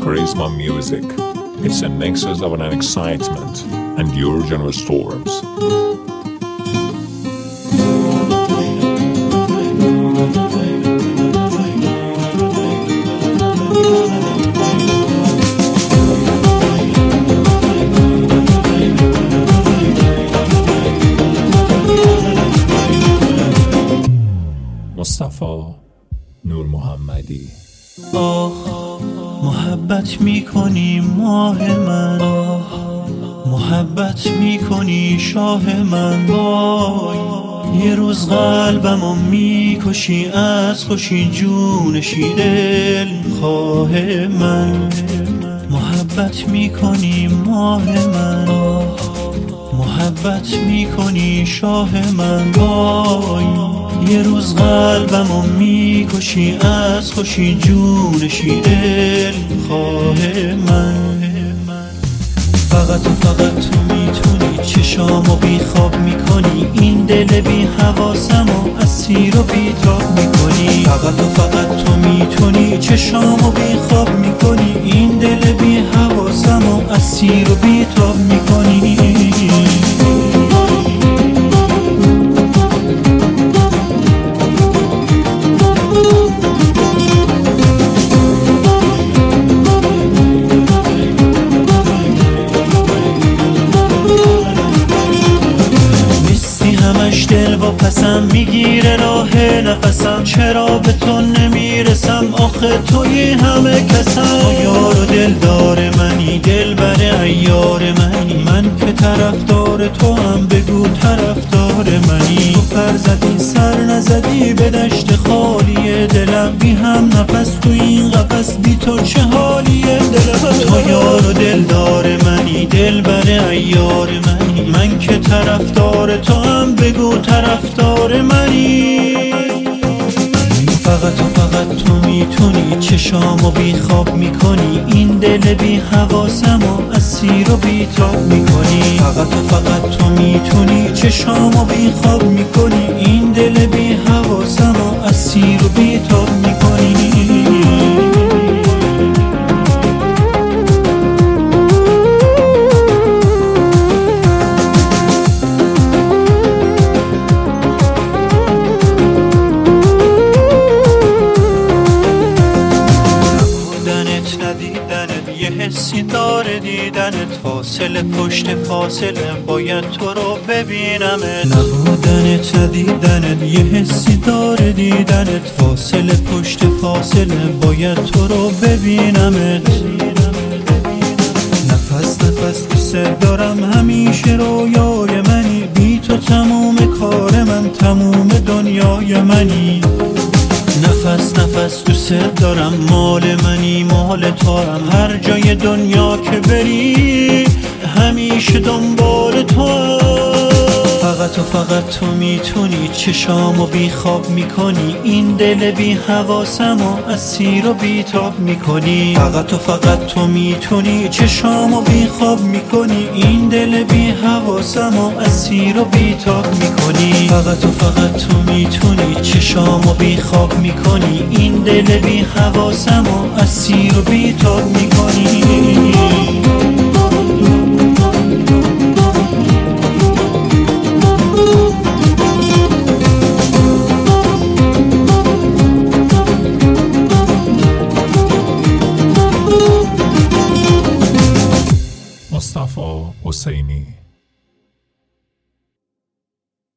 Charisma Music. It's a nexus of an excitement and your generous storms. مصطفی نور محمدی. محبت میکنی ماه من، محبت میکنی شاه من، وای یه روز قلبمو میکشی از خوشی جونشی دل خواه من. محبت میکنی ماه من، محبت میکنی شاه من، وای یه روز قلبمو میکشی از خوشی جونشی دل خواه من. فقط و فقط تو میتونی چشامو بی خواب میکنی، این دل بی حواسمو اسیر و بی تاب میکنی. فقط و فقط تو میتونی چشامو بی خواب میکنی، این دل بی حواسمو اسیر و بی تاب میکنی. دل و پسم میگیره راه نفسم، چرا به تو نمیرسم آخه توی همه کسم. یار و دلدار منی، دل بر عیار منی، من که طرفدار تو هم بگو طرفدار منی. تو پر زدی سر نزدی به دشت خالی دلم، بی هم نفس تو این قفس بی تو چه حالی دلم. تو یار و دلدار منی، دل بر عیار منی، من که طرفدار تو هم بگو طرفدار منی. فقط و فقط تو میتونی چشامو بی خواب میکنی، این دل بی حواسمو اسیر و بی تاب میکنی. فقط و فقط تو میتونی چشامو بی خواب میکنی، این دل بی حواسمو اسیر و بی تاب میکنی. یه حسی داره دیدنت، فاصله پشت فاصله باید تو رو ببینمت. نبودنت ندیدنت یه حسی داره دیدنت، فاصله پشت فاصله باید تو رو ببینمت. نفس نفس دوست دارم همیشه رویای منی، بی تو تموم کار من تموم دنیای منی. نفس نفس دوست دارم، مال منی مال تو هم، هر جای دنیا که بری همیشه دنبال تو هم. فقط و فقط تو میتونی چشامو بی خواب میکنی، این دل بی حواسمو اسیر و بی تاب میکنی. فقط و فقط تو میتونی چشامو بی خواب میکنی، این دل بی حواسمو اسیر و بی تاب میکنی. فقط و فقط تو میتونی چشامو بی خواب میکنی، این دل بی حواسمو اسیر و بی تاب میکنی. مصطفی حسینی.